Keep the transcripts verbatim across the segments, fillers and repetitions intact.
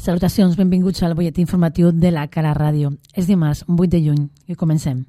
Salutacions, benvinguts al butlletí informatiu de la Cara Ràdio. És dimarts, vuit de juny, i comencem.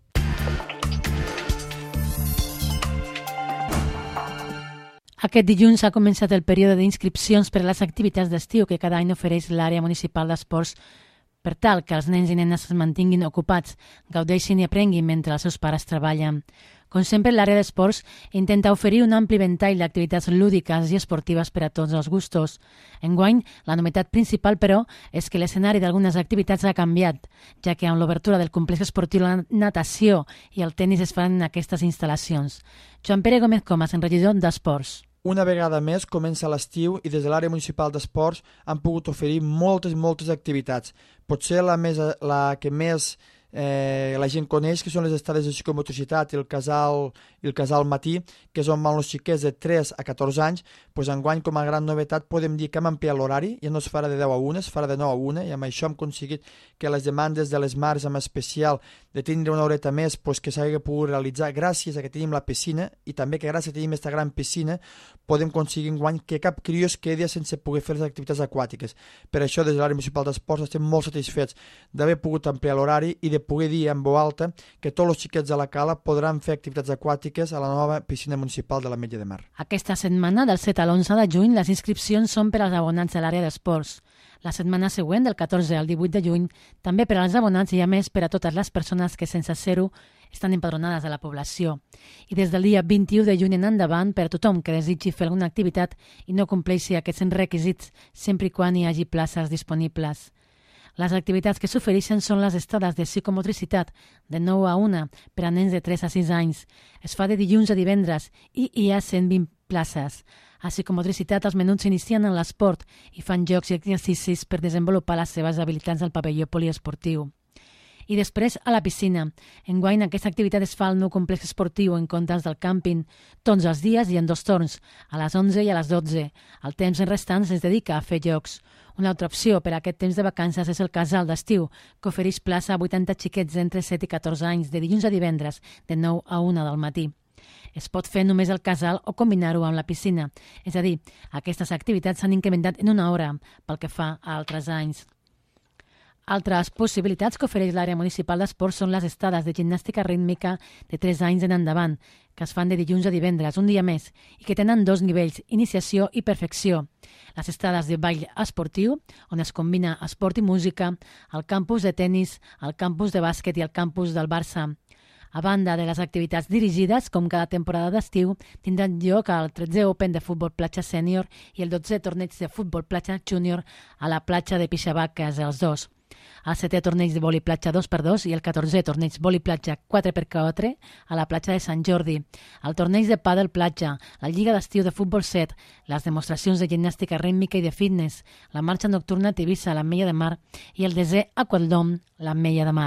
Aquest dilluns ha començat el període d'inscripcions per a les activitats d'estiu que cada any ofereix l'àrea municipal d'esports per tal que els nens i nenes es mantinguin ocupats, gaudeixin i aprenguin mentre els seus pares treballen. Com sempre, l'àrea d'esports intenta oferir un ampli ventall d'activitats lúdiques i esportives per a tots els gustos. Enguany, la novetat principal, però, és que l'escenari d'algunes activitats ha canviat, ja que amb l'obertura del complex esportiu la natació i el tennis es faran en aquestes instal·lacions. Joan Pere Gómez Comas, regidor d'Esports. Una vegada més comença l'estiu i des de l'àrea municipal d'esports han pogut oferir moltes, moltes activitats. Potser la, més, la que més eh, la gent coneix, que són les estades de psicomotricitat i el casal, i el casal matí, que és on van els xiquets de tres a catorze anys. Pues enguany, com a gran novetat, podem dir que hem ampliat l'horari, ja no es farà de deu a una, es farà de nou a una, i amb això hem aconseguit que les demandes de les mares, en especial de tindre una horeta més, pues, que s'hagi pogut realitzar gràcies a que tenim la piscina, i també que gràcies a que tenim aquesta gran piscina podem aconseguir enguany que cap crió es quedi sense poder fer les activitats aquàtiques. Per això, des de l'àrea municipal d'esports estem molt satisfets d'haver pogut ampliar l'horari i de poder dir en veu alta que tots els xiquets de la Cala podran fer activitats aquàtiques a la nova piscina municipal de l'Ametlla de Mar. Aquesta setmana, del set a l'onze de juny, les inscripcions són per als abonats de l'àrea d'esports. La setmana següent, del catorze al divuit de juny, també per als abonats i a més per a totes les persones que sense ser-ho estan empadronades a la població. I des del dia vint-i-u de juny en endavant, per a tothom que desitgi fer alguna activitat i no compleixi aquests requisits, sempre i quan hi hagi places disponibles. Les activitats que s'ofereixen són les estades de psicomotricitat de nou a una per a nens de tres a sis anys. Es fa de dilluns a divendres i hi ha cent vint places. A psicomotricitat els menuts s'inicien en l'esport i fan jocs i exercicis per desenvolupar les seves habilitats al pavelló poliesportiu. I després a la piscina. Enguany aquesta activitat es fa al nou complex esportiu en comptes del càmping, tots els dies i en dos torns, a les onze i a les dotze. El temps restant es dedica a fer jocs. Una altra opció per a aquest temps de vacances és el casal d'estiu, que ofereix plaça a vuitanta xiquets d'entre set i catorze anys, de dilluns a divendres, de nou a una del matí. Es pot fer només el casal o combinar-ho amb la piscina. És a dir, aquestes activitats s'han incrementat en una hora pel que fa a altres anys. Altres possibilitats que ofereix l'àrea municipal d'esports són les estades de gimnàstica rítmica de tres anys en endavant, que es fan de dilluns a divendres, un dia més, i que tenen dos nivells, iniciació i perfecció. Les estades de ball esportiu, on es combina esport i música, el campus de tennis, el campus de bàsquet i el campus del Barça. A banda de les activitats dirigides, com cada temporada d'estiu, tindran lloc el tretzè Open de futbol platja sènior i el dotzè torneig de futbol platja júnior a la platja de Pixabaques, els dos. El setè torneig de vòlei platja dos per dos i el catorzè torneig vòlei platja quatre per quatre a la platja de Sant Jordi, el torneig de pàdel platja, la lliga d'estiu de futbol set, les demostracions de gimnàstica rítmica i de fitness, la marxa nocturna a Tivissa, a l'Ametlla de Mar, i el desè Aquadom, l'Ametlla de Mar.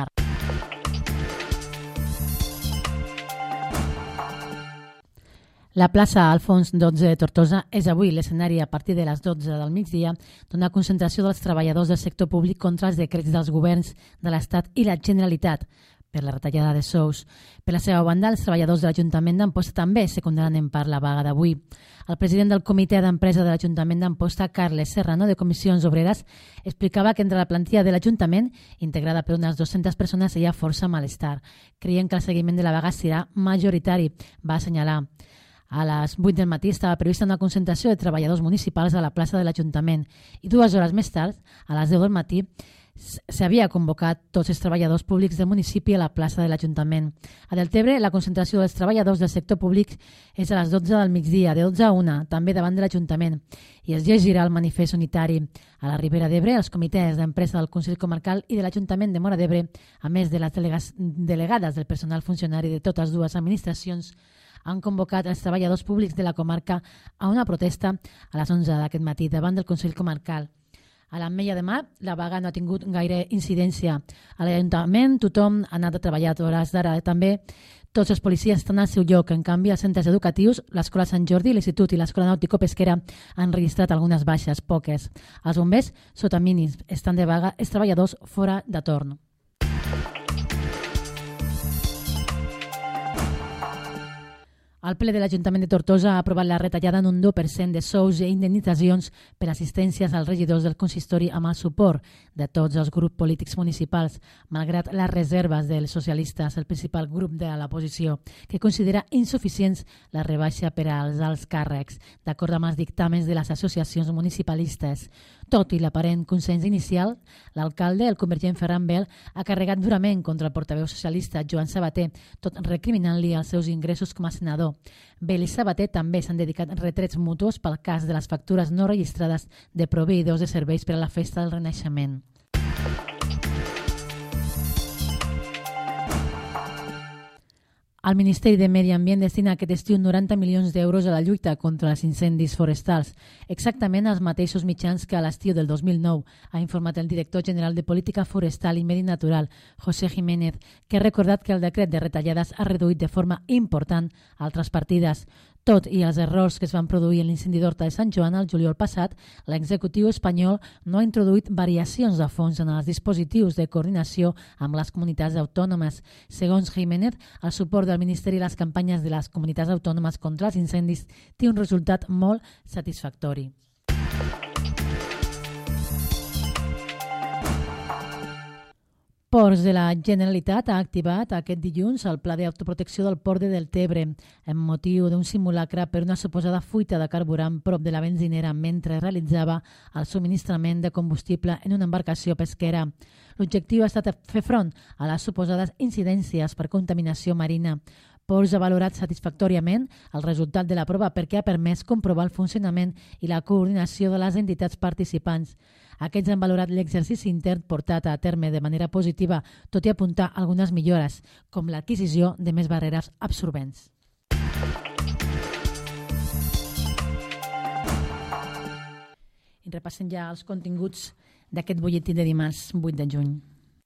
La plaça Alfons dotze de Tortosa és avui l'escenari a partir de les dotze del migdia d'una concentració dels treballadors del sector públic contra els decrets dels governs de l'Estat i la Generalitat per la retallada de sous. Per la seva banda, els treballadors de l'Ajuntament d'Amposta també secundaran en part la vaga d'avui. El president del comitè d'empresa de l'Ajuntament d'Amposta, Carles Serrano, de Comissions Obreres, explicava que entre la plantilla de l'Ajuntament, integrada per unes dues-centes persones, hi ha força malestar. Creien que el seguiment de la vaga serà majoritari, va assenyalar. A les vuit del matí estava prevista una concentració de treballadors municipals a la plaça de l'Ajuntament i dues hores més tard, a les deu del matí, s'havia convocat tots els treballadors públics del municipi a la plaça de l'Ajuntament. A Deltebre, la concentració dels treballadors del sector públic és a les dotze del migdia, de dotze a una, també davant de l'Ajuntament, i es llegirà el manifest unitari. A la Ribera d'Ebre, els comitès d'empresa del Consell Comarcal i de l'Ajuntament de Móra d'Ebre, a més de les delegas, delegades del personal funcionari de totes dues administracions, han convocat els treballadors públics de la comarca a una protesta a les onze d'aquest matí davant del Consell Comarcal. A l'Ametlla de Mar, la vaga no ha tingut gaire incidència. A l'Ajuntament tothom ha anat a treballar a hores d'ara. També tots els policies estan al seu lloc. En canvi, als centres educatius, l'Escola Sant Jordi, l'Institut i l'Escola Nàutico-Pesquera han registrat algunes baixes, poques. Els bombers, sota mínims, estan de vaga, els treballadors fora de torn. El ple de l'Ajuntament de Tortosa ha aprovat la retallada en un deu per cent de sous i indemnitzacions per assistències als regidors del consistori amb el suport de tots els grups polítics municipals, malgrat les reserves dels socialistes, el principal grup de l'oposició, que considera insuficients la rebaixa per als alts càrrecs, d'acord amb els dictàmens de les associacions municipalistes. Tot i l'aparent consens inicial, l'alcalde, el convergent Ferran Bel, ha carregat durament contra el portaveu socialista Joan Sabater, tot recriminant-li els seus ingressos com a senador. Bel i Sabater també s'han dedicat retrets mutus pel cas de les factures no registrades de proveïdors de serveis per a la Festa del Renaixement. El Ministeri de Medi Ambient destina aquest estiu noranta milions d'euros a la lluita contra els incendis forestals, exactament els mateixos mitjans que a l'estiu del dos mil nou, ha informat el director general de Política Forestal i Medi Natural, José Jiménez, que ha recordat que el decret de retallades ha reduït de forma important altres partides. Tot i els errors que es van produir en l'incendi d'Horta de Sant Joan el juliol passat, l'executiu espanyol no ha introduït variacions de fons en els dispositius de coordinació amb les comunitats autònomes. Segons Jiménez, el suport del Ministeri a les campanyes de les comunitats autònomes contra els incendis té un resultat molt satisfactori. Ports de la Generalitat ha activat aquest dilluns el pla d'autoprotecció del port de Deltebre amb motiu d'un simulacre per una suposada fuita de carburant prop de la benzinera mentre realitzava el subministrament de combustible en una embarcació pesquera. L'objectiu ha estat fer front a les suposades incidències per contaminació marina. Ports ha valorat satisfactòriament el resultat de la prova perquè ha permès comprovar el funcionament i la coordinació de les entitats participants. Aquests han valorat l'exercici intern portat a terme de manera positiva, tot i apuntar algunes millores, com l'adquisició de més barreres absorbents. I repassem ja els continguts d'aquest butlletí de dimarts vuit de juny.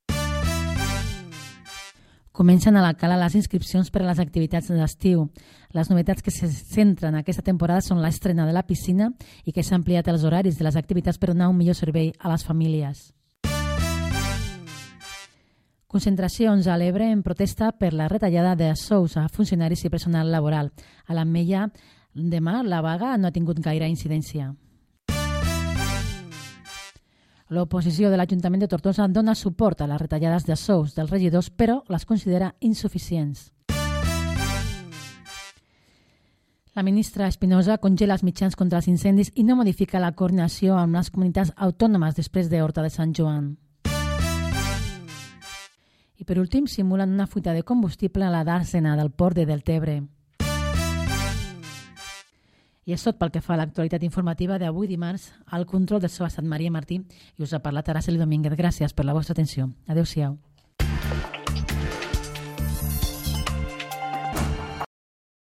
Comencen a la cala les inscripcions per a les activitats d'estiu. Les novetats que se centren aquesta temporada són l'estrena de la piscina i que s'ha ampliat els horaris de les activitats per donar un millor servei a les famílies. Concentracions a l'Ebre en protesta per la retallada de sous a funcionaris i personal laboral. A l'Ametlla, demà, la vaga no ha tingut gaire incidència. L'oposició de l'Ajuntament de Tortosa dona suport a les retallades de sous dels regidors, però les considera insuficients. La ministra Espinosa congela els mitjans contra els incendis i no modifica la coordinació amb les comunitats autònomes després de Horta de Sant Joan. I per últim, simulen una fuita de combustible a la dàrsena del port de Deltebre. I és tot pel que fa a l'actualitat informativa d'avui dimarts. Al control de so ha estat Maria Martí i us ha parlat Araceli Domínguez. Gràcies per la vostra atenció. Adéu-siau.